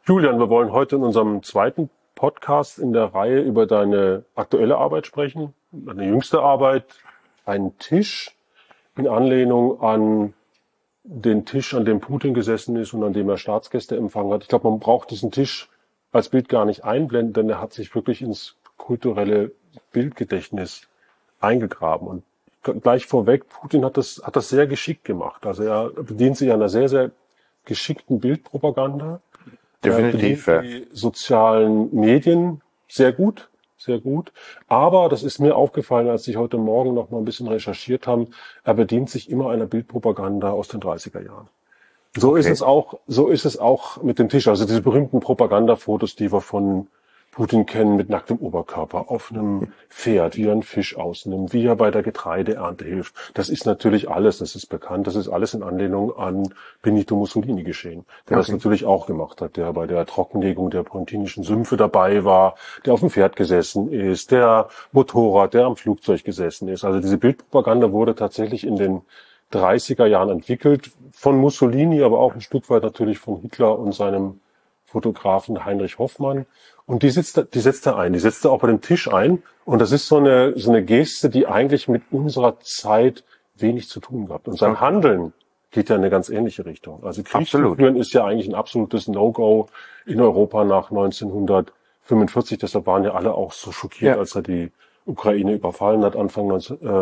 Julian, wir wollen heute in unserem zweiten Podcast in der Reihe über deine aktuelle Arbeit sprechen, deine jüngste Arbeit, einen Tisch in Anlehnung an den Tisch, an dem Putin gesessen ist und an dem er Staatsgäste empfangen hat. Ich glaube, man braucht diesen Tisch als Bild gar nicht einblenden, denn er hat sich wirklich ins kulturelle Bildgedächtnis eingegraben. Und gleich vorweg, Putin hat das sehr geschickt gemacht. Also er bedient sich einer sehr, sehr geschickten Bildpropaganda. Definitiv. Die sozialen Medien sehr gut, sehr gut. Aber das ist mir aufgefallen, als ich heute Morgen noch mal ein bisschen recherchiert habe, er bedient sich immer einer Bildpropaganda aus den 30er Jahren. So ist es auch mit dem Tisch. Also diese berühmten Propagandafotos, die wir von Putin kennen, mit nacktem Oberkörper, auf einem Pferd, wie er einen Fisch ausnimmt, wie er bei der Getreideernte hilft. Das ist natürlich alles, das ist bekannt, das ist alles in Anlehnung an Benito Mussolini geschehen, der das natürlich auch gemacht hat, der bei der Trockenlegung der pontinischen Sümpfe dabei war, der auf dem Pferd gesessen ist, der Motorrad, der am Flugzeug gesessen ist. Also diese Bildpropaganda wurde tatsächlich in den 30er Jahren entwickelt, von Mussolini, aber auch ein Stück weit natürlich von Hitler und seinem Fotografen Heinrich Hoffmann. Und die setzt er ein. Die setzt er auch bei dem Tisch ein. Und das ist so eine Geste, die eigentlich mit unserer Zeit wenig zu tun gehabt. Und sein Handeln geht ja in eine ganz ähnliche Richtung. Also Krieg zu führen ist ja eigentlich ein absolutes No-Go in Europa nach 1945. Deshalb waren ja alle auch so schockiert, als er die Ukraine überfallen hat, Anfang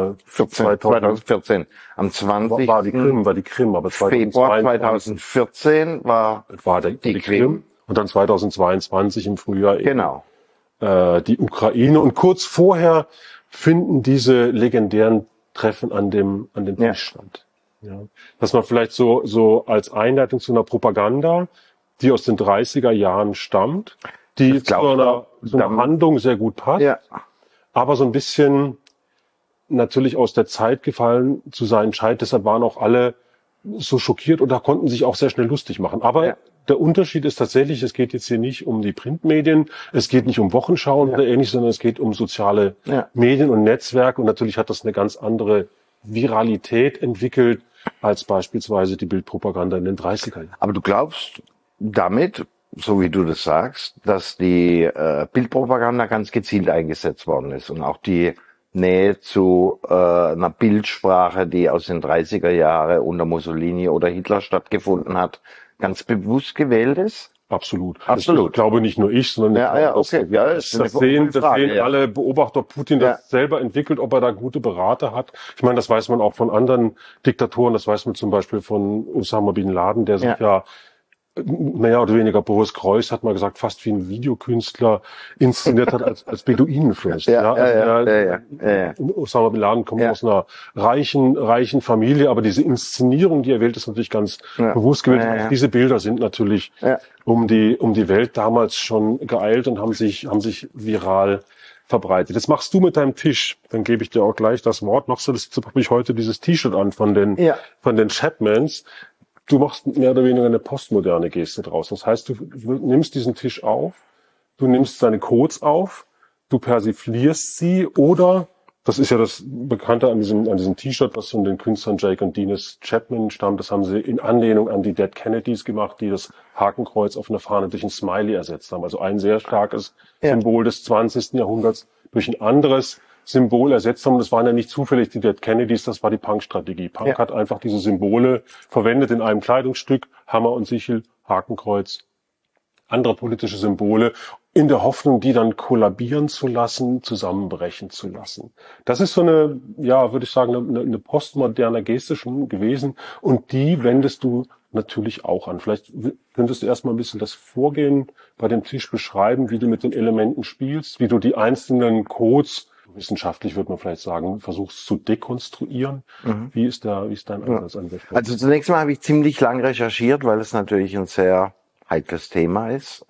2014. Am 20. war die Krim, aber Februar 2014 war die Krim. Und dann 2022 im Frühjahr genau die Ukraine. Und kurz vorher finden diese legendären Treffen an dem Tisch statt. Ja. Dass man vielleicht so als Einleitung zu einer Propaganda, die aus den 30er Jahren stammt, die zu einer Handlung sehr gut passt, aber so ein bisschen natürlich aus der Zeit gefallen zu sein scheint. Deshalb waren auch alle so schockiert und da konnten sich auch sehr schnell lustig machen. Aber der Unterschied ist tatsächlich, es geht jetzt hier nicht um die Printmedien, es geht nicht um Wochenschauen oder ähnliches, sondern es geht um soziale Medien und Netzwerke. Und natürlich hat das eine ganz andere Viralität entwickelt als beispielsweise die Bildpropaganda in den 30er Jahren. Aber du glaubst damit, so wie du das sagst, dass die Bildpropaganda ganz gezielt eingesetzt worden ist und auch die Nähe zu einer Bildsprache, die aus den 30er Jahren unter Mussolini oder Hitler stattgefunden hat, ganz bewusst gewählt ist? Absolut. Ich glaube nicht nur ich, sondern das sehen alle Beobachter. Putin das selber entwickelt, ob er da gute Berater hat. Ich meine, das weiß man auch von anderen Diktatoren. Das weiß man zum Beispiel von Osama Bin Laden, der sich mehr oder weniger, Boris Kreuz hat mal gesagt, fast wie ein Videokünstler inszeniert hat als Beduinenfürst. Osama Bin Laden kommt aus einer reichen Familie, aber diese Inszenierung, die er wählt, ist natürlich ganz bewusst gewählt. Diese Bilder sind natürlich um die Welt damals schon geeilt und haben sich viral verbreitet. Das machst du mit deinem Tisch. Dann gebe ich dir auch gleich das Wort. Machst du das? Jetzt habe ich heute dieses T-Shirt an von den Chapmans. Du machst mehr oder weniger eine postmoderne Geste draus. Das heißt, du nimmst diesen Tisch auf, du nimmst seine Codes auf, du persiflierst sie oder, das ist ja das Bekannte an diesem T-Shirt, was von den Künstlern Jake und Dennis Chapman stammt, das haben sie in Anlehnung an die Dead Kennedys gemacht, die das Hakenkreuz auf einer Fahne durch ein Smiley ersetzt haben. Also ein sehr starkes Symbol des 20. Jahrhunderts durch ein anderes Symbol ersetzt haben. Das waren ja nicht zufällig die Dead Kennedys, das war die Punk-Strategie. Punk hat einfach diese Symbole verwendet in einem Kleidungsstück, Hammer und Sichel, Hakenkreuz, andere politische Symbole, in der Hoffnung, die dann kollabieren zu lassen, zusammenbrechen zu lassen. Das ist so eine, würde ich sagen, eine postmoderne Geste schon gewesen und die wendest du natürlich auch an. Vielleicht könntest du erstmal ein bisschen das Vorgehen bei dem Tisch beschreiben, wie du mit den Elementen spielst, wie du die einzelnen Codes, wissenschaftlich würde man vielleicht sagen, versuchst zu dekonstruieren. Wie ist dein Ansatz an der Stelle? Also zunächst mal habe ich ziemlich lang recherchiert, weil es natürlich ein sehr heikles Thema ist.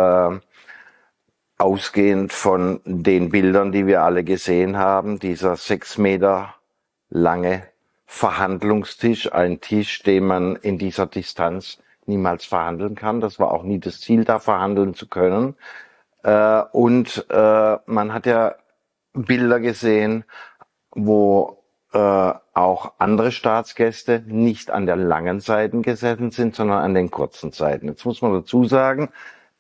Ausgehend von den Bildern, die wir alle gesehen haben, dieser 6 Meter lange Verhandlungstisch, ein Tisch, den man in dieser Distanz niemals verhandeln kann. Das war auch nie das Ziel, da verhandeln zu können. Und man hat ja Bilder gesehen, wo auch andere Staatsgäste nicht an der langen Seite gesessen sind, sondern an den kurzen Seiten. Jetzt muss man dazu sagen,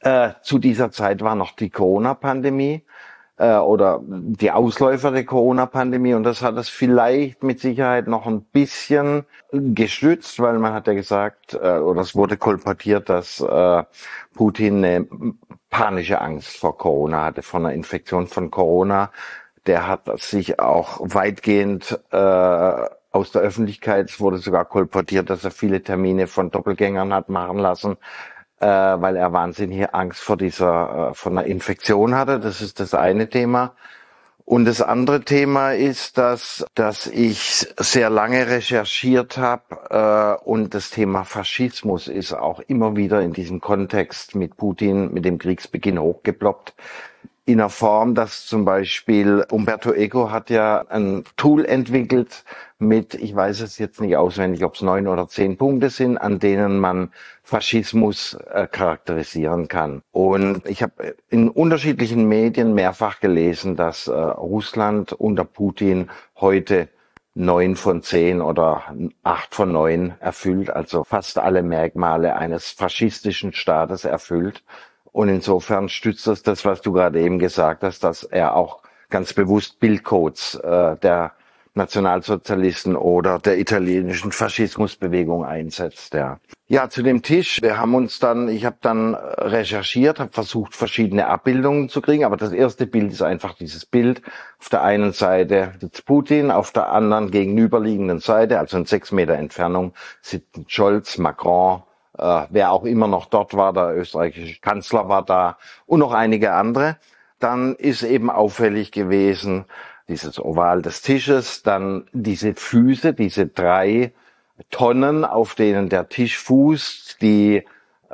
Zu dieser Zeit war noch die Corona-Pandemie oder die Ausläufer der Corona-Pandemie, und das hat es vielleicht mit Sicherheit noch ein bisschen gestützt, weil man hat ja gesagt, oder es wurde kolportiert, dass Putin eine panische Angst vor Corona hatte, vor einer Infektion von Corona. Der hat sich auch weitgehend aus der Öffentlichkeit, es wurde sogar kolportiert, dass er viele Termine von Doppelgängern hat machen lassen, weil er wahnsinnige Angst vor von einer Infektion hatte. Das ist das eine Thema. Und das andere Thema ist, dass ich sehr lange recherchiert habe und das Thema Faschismus ist auch immer wieder in diesem Kontext mit Putin, mit dem Kriegsbeginn hochgeploppt. In der Form, dass zum Beispiel Umberto Eco hat ja ein Tool entwickelt mit, ich weiß es jetzt nicht auswendig, ob es 9 oder 10 Punkte sind, an denen man Faschismus charakterisieren kann. Und ich habe in unterschiedlichen Medien mehrfach gelesen, dass Russland unter Putin heute 9 von 10 oder 8 von 9 erfüllt, also fast alle Merkmale eines faschistischen Staates erfüllt. Und insofern stützt das, was du gerade eben gesagt hast, dass er auch ganz bewusst Bildcodes der Nationalsozialisten oder der italienischen Faschismusbewegung einsetzt. Ja, zu dem Tisch. Ich habe dann recherchiert, habe versucht, verschiedene Abbildungen zu kriegen, aber das erste Bild ist einfach dieses Bild. Auf der einen Seite sitzt Putin, auf der anderen gegenüberliegenden Seite, also in 6 Meter Entfernung, sitzen Scholz, Macron, wer auch immer noch dort war, der österreichische Kanzler war da und noch einige andere. Dann ist eben auffällig gewesen dieses Oval des Tisches, dann diese Füße, diese 3 Tonnen, auf denen der Tisch fußt, die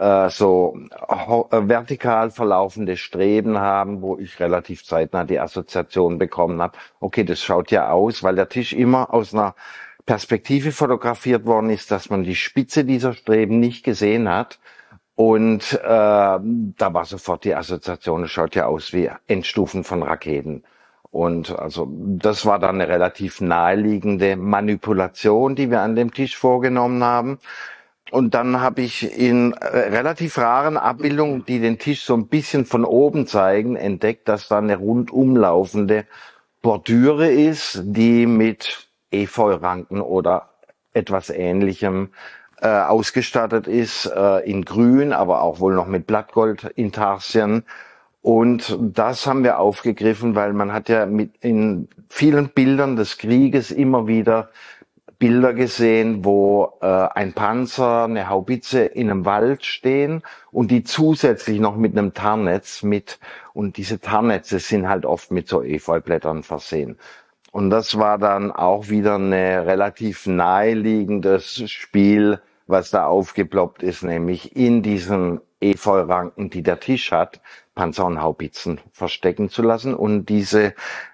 vertikal verlaufende Streben haben, wo ich relativ zeitnah die Assoziation bekommen habe, okay, das schaut ja aus, weil der Tisch immer aus einer Perspektive fotografiert worden ist, dass man die Spitze dieser Streben nicht gesehen hat. Und da war sofort die Assoziation, es schaut ja aus wie Endstufen von Raketen. Und also das war dann eine relativ naheliegende Manipulation, die wir an dem Tisch vorgenommen haben. Und dann habe ich in relativ raren Abbildungen, die den Tisch so ein bisschen von oben zeigen, entdeckt, dass da eine rundum laufende Bordüre ist, die mit Efeuranken oder etwas Ähnlichem ausgestattet ist, in Grün, aber auch wohl noch mit Blattgold-Intarsien. Und das haben wir aufgegriffen, weil man hat ja in vielen Bildern des Krieges immer wieder Bilder gesehen, wo ein Panzer, eine Haubitze in einem Wald stehen und die zusätzlich noch mit einem Tarnnetz und diese Tarnnetze sind halt oft mit so Efeublättern versehen. Und das war dann auch wieder eine relativ naheliegendes Spiel, was da aufgeploppt ist, nämlich in diesen Efeuranken, die der Tisch hat, Panzer und Haubitzen verstecken zu lassen und diese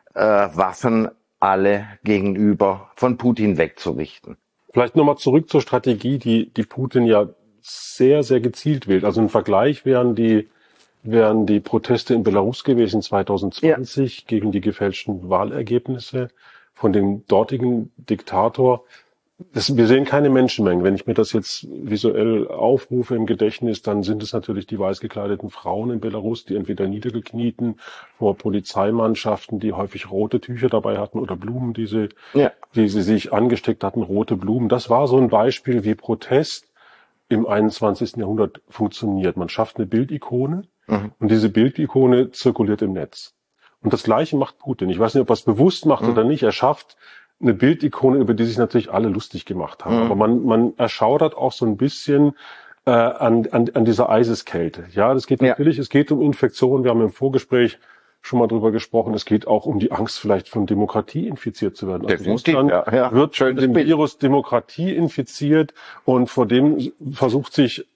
Waffen alle gegenüber von Putin wegzurichten. Vielleicht nochmal zurück zur Strategie, die Putin ja sehr, sehr gezielt wählt. Also im Vergleich wären die Proteste in Belarus gewesen 2020 gegen die gefälschten Wahlergebnisse von dem dortigen Diktator. Wir sehen keine Menschenmengen. Wenn ich mir das jetzt visuell aufrufe im Gedächtnis, dann sind es natürlich die weiß gekleideten Frauen in Belarus, die entweder niedergeknieten vor Polizeimannschaften, die häufig rote Tücher dabei hatten oder Blumen, die sie sich angesteckt hatten, rote Blumen. Das war so ein Beispiel, wie Protest im 21. Jahrhundert funktioniert. Man schafft eine Bildikone und diese Bildikone zirkuliert im Netz. Und das Gleiche macht Putin. Ich weiß nicht, ob er es bewusst macht oder nicht. Er schafft eine Bildikone, über die sich natürlich alle lustig gemacht haben. Aber man erschaudert auch so ein bisschen an dieser Eiseskälte. Ja, das geht natürlich, es geht um Infektionen. Wir haben im Vorgespräch schon mal drüber gesprochen. Es geht auch um die Angst, vielleicht von Demokratie infiziert zu werden. Also Russland wird von dem Virus Demokratie infiziert und vor dem versucht sich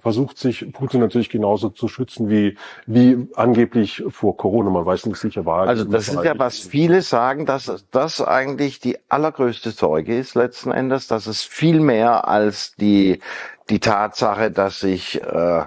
Putin natürlich genauso zu schützen wie angeblich vor Corona. Man weiß nicht sicher, war. Also das ist ja, was viele sagen, dass das eigentlich die allergrößte Sorge ist letzten Endes, dass es viel mehr als die Tatsache, dass sich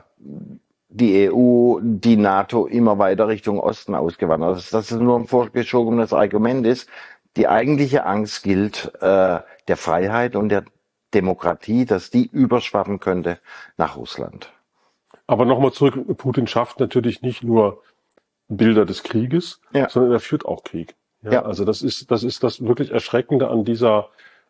die EU, die NATO immer weiter Richtung Osten ausgewandert ist, dass es nur ein vorgeschobenes Argument ist. Die eigentliche Angst gilt der Freiheit und der Demokratie, dass die überschwappen könnte nach Russland. Aber nochmal zurück, Putin schafft natürlich nicht nur Bilder des Krieges, sondern er führt auch Krieg. Ja, also das ist das wirklich Erschreckende an dieser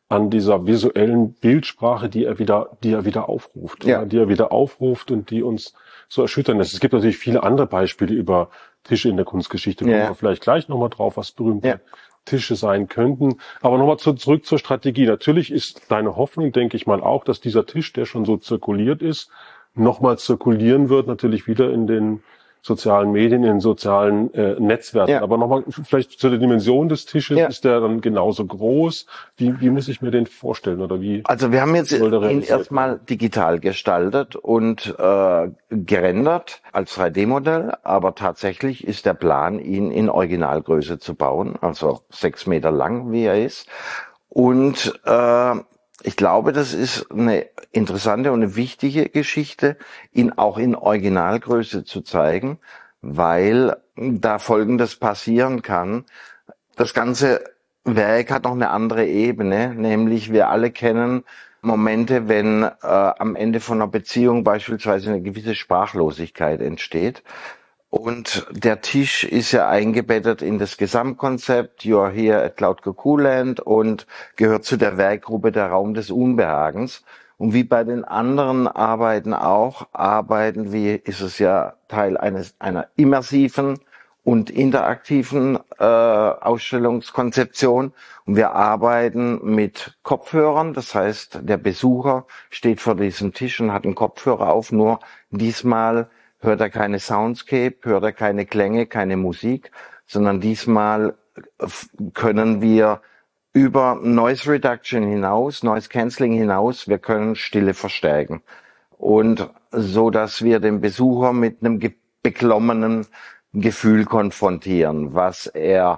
visuellen Bildsprache, die er wieder aufruft, die er wieder aufruft und die uns so erschüttern lässt. Es gibt natürlich viele andere Beispiele über Tische in der Kunstgeschichte, kommen wir vielleicht gleich nochmal drauf, was berühmte Tische sein könnten. Aber nochmal zurück zur Strategie. Natürlich ist deine Hoffnung, denke ich mal auch, dass dieser Tisch, der schon so zirkuliert ist, nochmal zirkulieren wird, natürlich wieder in den sozialen Medien, in den sozialen Netzwerken. Aber nochmal vielleicht zu der Dimension des Tisches, ist der dann genauso groß? Wie muss ich mir den vorstellen oder wie? Also wir haben jetzt ihn erstmal digital gestaltet und gerendert als 3D-Modell, aber tatsächlich ist der Plan, ihn in Originalgröße zu bauen, also 6 Meter lang, wie er ist. Und ich glaube, das ist eine interessante und eine wichtige Geschichte, ihn auch in Originalgröße zu zeigen, weil da Folgendes passieren kann. Das ganze Werk hat noch eine andere Ebene, nämlich wir alle kennen Momente, wenn am Ende von einer Beziehung beispielsweise eine gewisse Sprachlosigkeit entsteht. Und der Tisch ist ja eingebettet in das Gesamtkonzept You are here at Cloud Cuckooland und gehört zu der Werkgruppe der Raum des Unbehagens. Und wie bei den anderen Arbeiten auch, ist es ja Teil einer immersiven und interaktiven Ausstellungskonzeption. Und wir arbeiten mit Kopfhörern, das heißt, der Besucher steht vor diesem Tisch und hat einen Kopfhörer auf, nur diesmal hört er keine Soundscape, hört er keine Klänge, keine Musik, sondern diesmal können wir über Noise Reduction hinaus, Noise Cancelling hinaus, wir können Stille verstärken. Und so, dass wir den Besucher mit einem beklommenen Gefühl konfrontieren, was er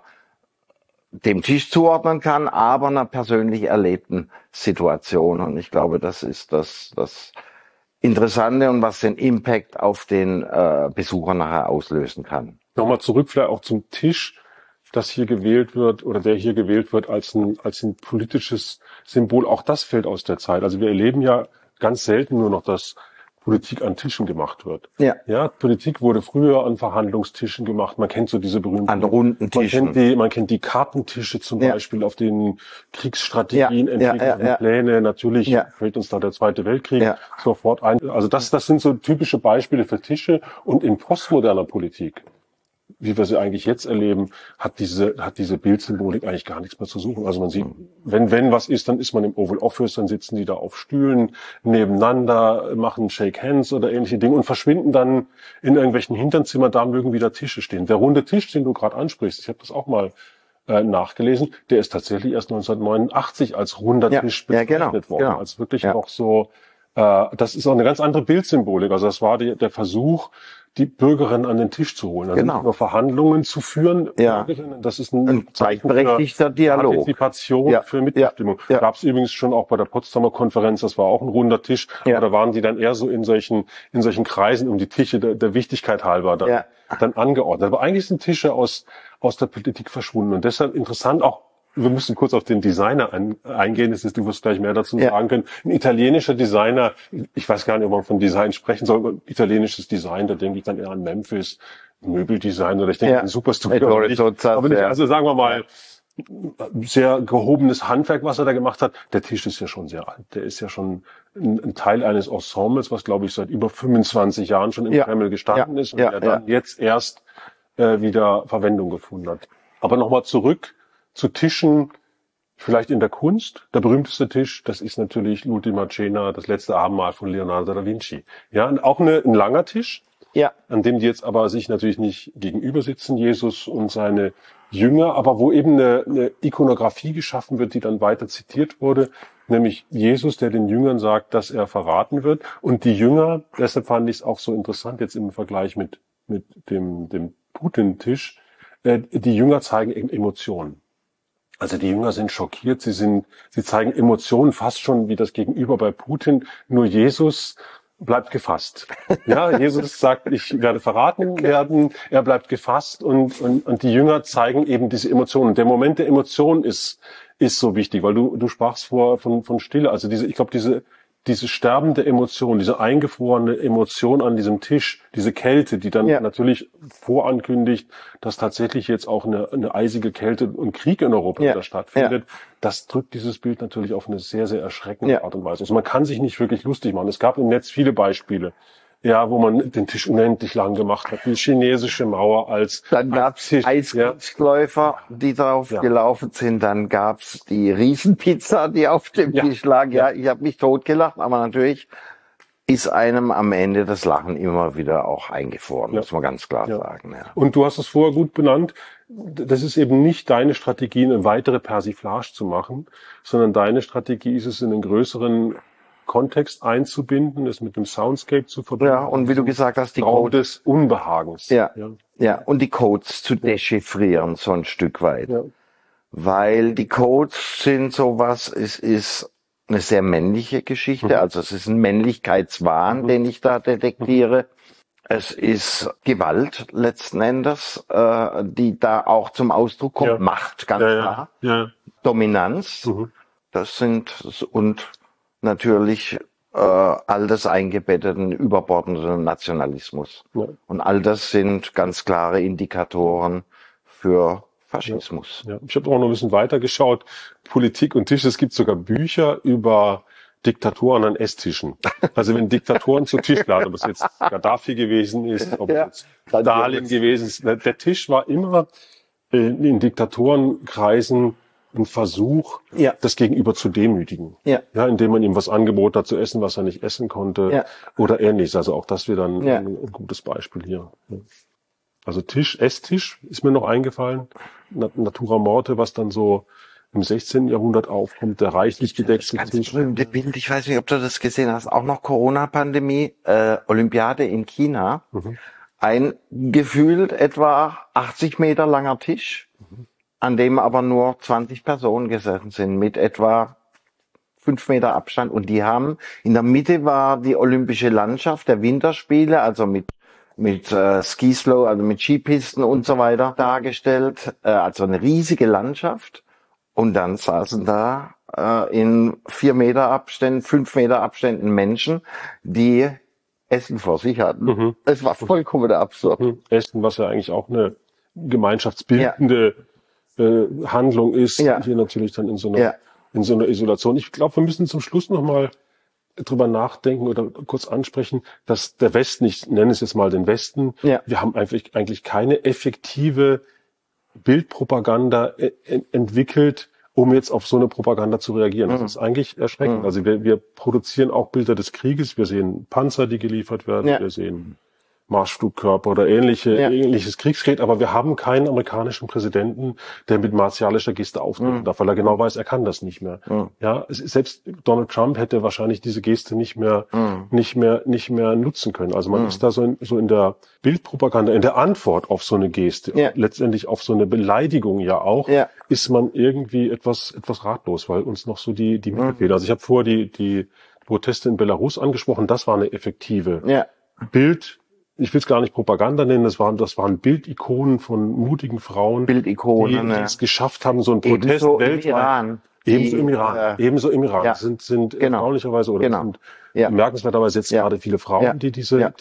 dem Tisch zuordnen kann, aber einer persönlich erlebten Situation. Und ich glaube, das ist das Interessante und was den Impact auf den Besucher nachher auslösen kann. Nochmal zurück vielleicht auch zum Tisch, das hier gewählt wird oder der hier gewählt wird als ein politisches Symbol. Auch das fällt aus der Zeit. Also wir erleben ja ganz selten nur noch, dass Politik an Tischen gemacht wird. Ja, Politik wurde früher an Verhandlungstischen gemacht. Man kennt so diese berühmten an runden Tischen. Man kennt die Kartentische zum Beispiel, auf denen Kriegsstrategien entwickelten Pläne. Natürlich fällt uns da der Zweite Weltkrieg sofort ein. Also das sind so typische Beispiele für Tische. Und in postmoderner Politik, wie wir sie eigentlich jetzt erleben, hat diese Bildsymbolik eigentlich gar nichts mehr zu suchen. Also man sieht, wenn was ist, dann ist man im Oval Office, dann sitzen die da auf Stühlen nebeneinander, machen Shake Hands oder ähnliche Dinge und verschwinden dann in irgendwelchen Hinternzimmern. Da mögen wieder Tische stehen. Der runde Tisch, den du gerade ansprichst, ich habe das auch mal nachgelesen, der ist tatsächlich erst 1989 als runder Tisch bezeichnet worden. Genau. Als wirklich noch so, das ist auch eine ganz andere Bildsymbolik. Also das war der Versuch, die Bürgerinnen an den Tisch zu holen. Also nicht nur Verhandlungen zu führen. Das ist ein gleichberechtigter Dialog. Partizipation für Mitbestimmung. Gab es übrigens schon auch bei der Potsdamer Konferenz, das war auch ein runder Tisch. Aber da waren die dann eher so in solchen Kreisen um die Tische der Wichtigkeit halber dann angeordnet. Aber eigentlich sind Tische aus der Politik verschwunden. Und deshalb interessant auch, wir müssen kurz auf den Designer eingehen. Du wirst gleich mehr dazu sagen können. Ein italienischer Designer, ich weiß gar nicht, ob man von Design sprechen soll, aber italienisches Design, da denke ich dann eher an Memphis, Möbeldesign oder ich denke an Superstudio. Aber nicht, also sagen wir mal, sehr gehobenes Handwerk, was er da gemacht hat. Der Tisch ist ja schon sehr alt. Der ist ja schon ein Teil eines Ensembles, was glaube ich seit über 25 Jahren schon im Kreml gestanden ist und der dann jetzt erst wieder Verwendung gefunden hat. Aber nochmal zurück zu Tischen, vielleicht in der Kunst. Der berühmteste Tisch, das ist natürlich L'Ultima Cena, das letzte Abendmahl von Leonardo da Vinci. Ja, und auch ein langer Tisch, an dem die jetzt aber sich natürlich nicht gegenüber sitzen, Jesus und seine Jünger, aber wo eben eine Ikonografie geschaffen wird, die dann weiter zitiert wurde, nämlich Jesus, der den Jüngern sagt, dass er verraten wird. Und die Jünger, deshalb fand ich es auch so interessant jetzt im Vergleich mit dem Putin-Tisch, die Jünger zeigen eben Emotionen. Also die Jünger sind schockiert, sie zeigen Emotionen fast schon wie das Gegenüber bei Putin, nur Jesus bleibt gefasst. Ja, Jesus sagt, ich werde verraten werden, er bleibt gefasst und die Jünger zeigen eben diese Emotionen. Der Moment der Emotion ist so wichtig, weil du sprachst von Stille. Also ich glaube, diese diese sterbende Emotion, diese eingefrorene Emotion an diesem Tisch, diese Kälte, die dann natürlich vorankündigt, dass tatsächlich jetzt auch eine eisige Kälte und Krieg in Europa wieder stattfindet, das drückt dieses Bild natürlich auf eine sehr, sehr erschreckende Art und Weise. Also man kann sich nicht wirklich lustig machen. Es gab im Netz viele Beispiele. Ja, wo man den Tisch unendlich lang gemacht hat. Die chinesische Mauer als Dann gab's Eiskunstläufer, die drauf gelaufen sind. Dann gab's die Riesenpizza, die auf dem Tisch lag. Ja, ich habe mich totgelacht, aber natürlich ist einem am Ende das Lachen immer wieder auch eingefroren, muss man ganz klar sagen. Ja. Und du hast es vorher gut benannt. Das ist eben nicht deine Strategie, eine weitere Persiflage zu machen, sondern deine Strategie ist es, in einen größeren Kontext einzubinden, es mit dem Soundscape zu verbinden. Ja, und wie du gesagt hast, die Raum des Unbehagens. Ja, und die Codes zu dechiffrieren, so ein Stück weit. Ja. Weil die Codes sind sowas, es ist eine sehr männliche Geschichte, also es ist ein Männlichkeitswahn, den ich da detektiere. Es ist Gewalt letzten Endes, die da auch zum Ausdruck kommt. Macht, ganz klar. Ja. Dominanz, das sind, und natürlich all das eingebetteten, überbordenden Nationalismus. Ja. Und all das sind ganz klare Indikatoren für Faschismus. Ja. Ich habe auch noch ein bisschen weiter geschaut. Politik und Tisch, es gibt sogar Bücher über Diktatoren an Esstischen. Also wenn Diktatoren zu Tisch laden, ob es jetzt Gaddafi gewesen ist, ob es jetzt Stalin gewesen ist. Der Tisch war immer in Diktatorenkreisen ein Versuch, das Gegenüber zu demütigen. Ja, indem man ihm was angeboten hat zu essen, was er nicht essen konnte oder ähnliches. Also auch das wäre dann ein gutes Beispiel hier. Also Esstisch ist mir noch eingefallen. Natura Morte, was dann so im 16. Jahrhundert aufkommt, der reichlich gedeckte das Tisch. Berühmte Bild, ich weiß nicht, ob du das gesehen hast, auch noch Corona-Pandemie, Olympiade in China. Ein gefühlt etwa 80 Meter langer Tisch, an dem aber nur 20 Personen gesessen sind, mit etwa 5 Meter Abstand. Und die haben, in der Mitte war die olympische Landschaft der Winterspiele, also mit Skislow, also mit Skipisten und so weiter dargestellt. Also eine riesige Landschaft. Und dann saßen da in 4 Meter Abständen, 5 Meter Abständen Menschen, die Essen vor sich hatten. Es war vollkommen absurd. Essen, was ja eigentlich auch eine gemeinschaftsbildende Handlung ist, hier natürlich dann in so einer Isolation. Ich glaube, wir müssen zum Schluss nochmal drüber nachdenken oder kurz ansprechen, dass der Westen, ich nenne es jetzt mal den Westen, wir haben eigentlich keine effektive Bildpropaganda entwickelt, um jetzt auf so eine Propaganda zu reagieren. Das ist eigentlich erschreckend. Also wir produzieren auch Bilder des Krieges, wir sehen Panzer, die geliefert werden, wir sehen Marschflugkörper oder ähnliches Kriegsgerät, aber wir haben keinen amerikanischen Präsidenten, der mit martialischer Geste auftreten darf, weil er genau weiß, er kann das nicht mehr. Ja, selbst Donald Trump hätte wahrscheinlich diese Geste nicht mehr nutzen können. Also man ist da so in der Bildpropaganda, in der Antwort auf so eine Geste, letztendlich auf so eine Beleidigung ist man irgendwie etwas ratlos, weil uns noch so die Mittel fehlen. Also ich habe vorher die Proteste in Belarus angesprochen, das war eine effektive ich will es gar nicht Propaganda nennen, das waren Bildikonen von mutigen Frauen, die es geschafft haben, so einen Protest weltweit. Ebenso im Iran. Das sind erstaunlicherweise sind bemerkenswerterweise jetzt gerade viele Frauen, die diese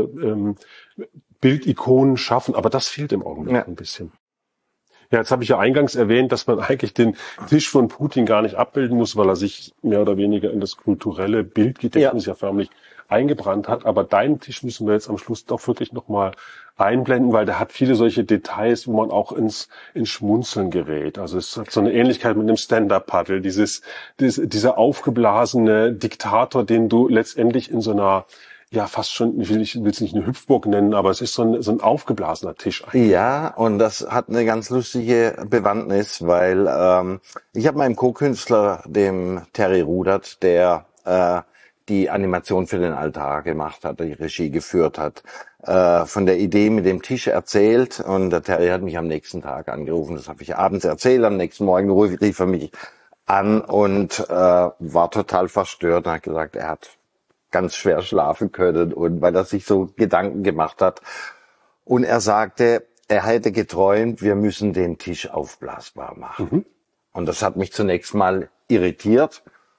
Bildikonen schaffen, aber das fehlt im Augenblick ein bisschen. Ja, jetzt habe ich ja eingangs erwähnt, dass man eigentlich den Tisch von Putin gar nicht abbilden muss, weil er sich mehr oder weniger in das kulturelle Bildgedächtnis förmlich eingebrannt hat. Aber deinen Tisch müssen wir jetzt am Schluss doch wirklich nochmal einblenden, weil der hat viele solche Details, wo man auch ins Schmunzeln gerät. Also es hat so eine Ähnlichkeit mit einem Stand-Up-Paddle, dieser aufgeblasene Diktator, den du letztendlich in so einer fast schon, ich will es nicht eine Hüpfburg nennen, aber es ist so ein aufgeblasener Tisch eigentlich. Ja, und das hat eine ganz lustige Bewandtnis, weil ich habe meinem Co-Künstler, dem Terry Rudert, der die Animation für den Altar gemacht hat, die Regie geführt hat, von der Idee mit dem Tisch erzählt, und der Terry hat mich am nächsten Tag angerufen, das habe ich abends erzählt, am nächsten Morgen rief er mich an und war total verstört und hat gesagt, er hat ganz schwer schlafen können, und weil er sich so Gedanken gemacht hat. Und er sagte, er hätte geträumt, wir müssen den Tisch aufblasbar machen. Und das hat mich zunächst mal irritiert,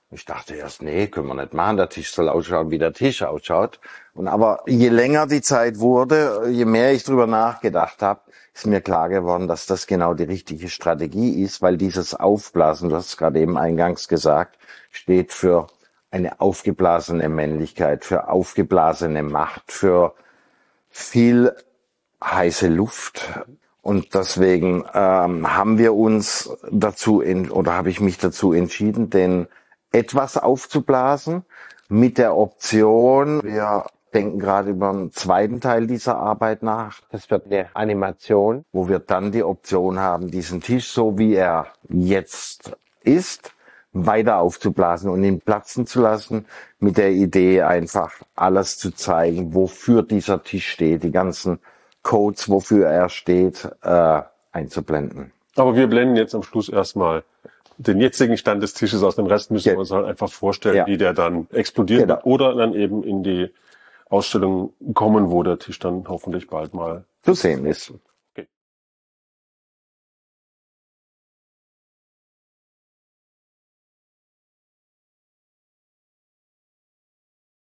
Ich dachte erst, nee, können wir nicht machen. Der Tisch soll ausschauen, wie der Tisch ausschaut. Aber je länger die Zeit wurde, je mehr ich drüber nachgedacht habe, ist mir klar geworden, dass das genau die richtige Strategie ist, weil dieses Aufblasen, du hast es gerade eben eingangs gesagt, steht für eine aufgeblasene Männlichkeit, für aufgeblasene Macht, für viel heiße Luft. Und deswegen haben wir uns habe ich mich dazu entschieden, den etwas aufzublasen mit der Option, wir denken gerade über einen zweiten Teil dieser Arbeit nach. Das wird eine Animation, wo wir dann die Option haben, diesen Tisch, so wie er jetzt ist, weiter aufzublasen und ihn platzen zu lassen, mit der Idee einfach alles zu zeigen, wofür dieser Tisch steht, die ganzen Codes, wofür er steht, einzublenden. Aber wir blenden jetzt am Schluss erstmal den jetzigen Stand des Tisches aus. Den Rest müssen wir uns halt einfach vorstellen, wie der dann explodiert wird oder dann eben in die Ausstellung kommen, wo der Tisch dann hoffentlich bald mal zu sehen ist.